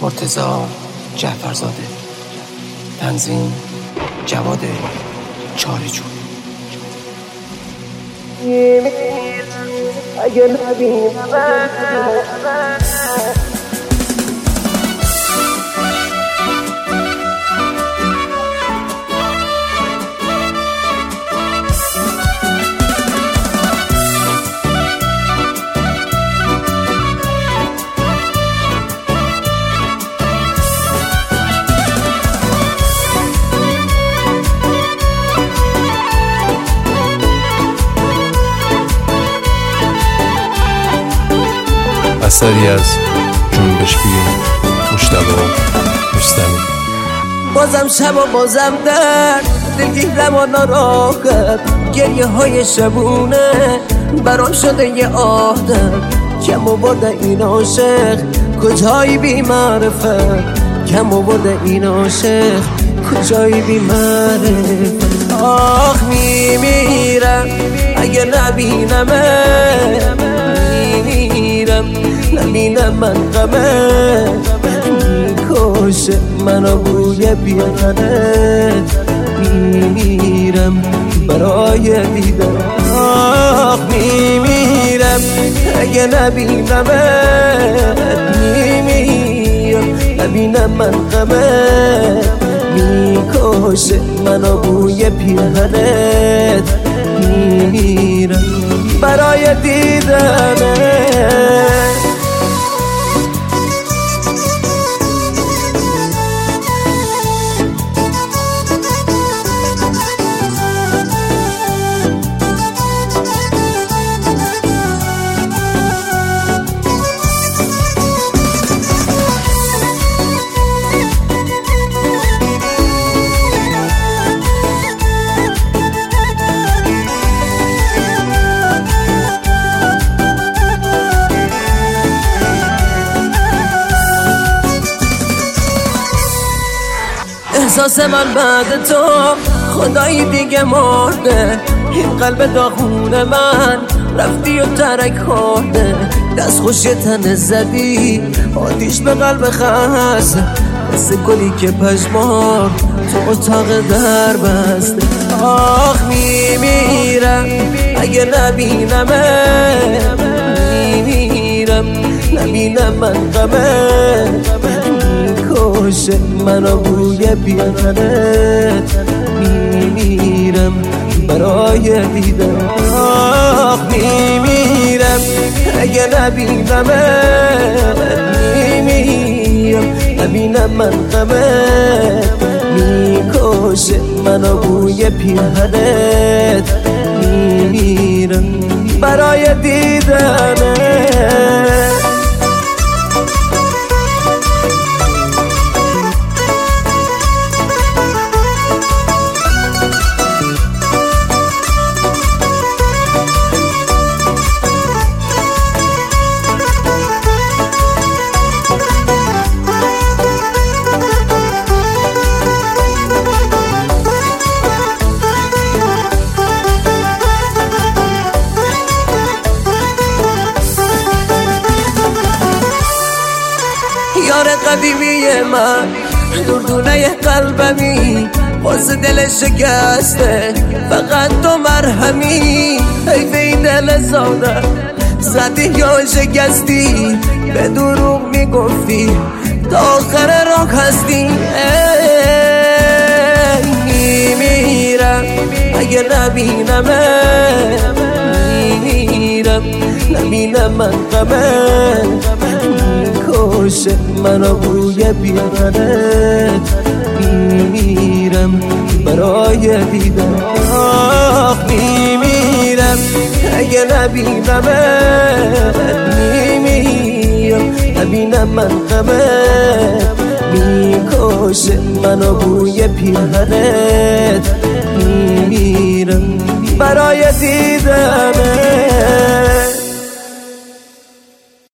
مرتضی جعفرزاده. تنظیم جواد چارجو. اگه نبینم اثری از جنبش بین مجتبی رستمی. بازم شب و بازم درد، دلگیرم و ناراحت، گریه های شبونه برام شده یه عادت. کم آورده این عاشق کجایی بی معرفت، کم آورده این عاشق کجایی بی معرفت. آخ میمیرم اگه نبینمه، میمیرم نبینم من غمه، میکشه منو بوی پیرهنت، میمیرم برای دیدن. آخ میمیرم اگه نبینمت، میمیرم نبینم من غمه، میکشه منو بوی پیرهنت، میمیرم برای دیدنت. احساس من بعد تو خدایی دیگه مرده، این قلب داغون من رفتی و ترک خورده. دست خوش تن زدی آتیش به قلب خسته، مثل گلی که پشمار تو اتاق در بسته. آخ میمیرم اگه نبینمه، میمیرم نبینم من غمه، میکشه منو بوی پیرهنت، میمیرم برای دیدن. آخ میمیرم اگه نبینمه، میمیرم نبینم من غمه، میکشه منو بوی پیرهنت، میمیرم برای دیدنت. یار قدیمی من دردونه قلبمی، باز دل شکسته فقط تو مرهمی. حیف این دل ساده زدی یا شکستی، به دروغ میگفتی تا آخر راه هستی. میمیرم اگه نبینمه، میمیرم نبینم من غمه، میکشه منو بوی پیرهنت، میمیرم برای دیدن. آخ میمیرم اگه نبینمه، میمیرم نبینم من غمه، میکشه منو بوی پیرهنت، میمیرم برای دیدنت.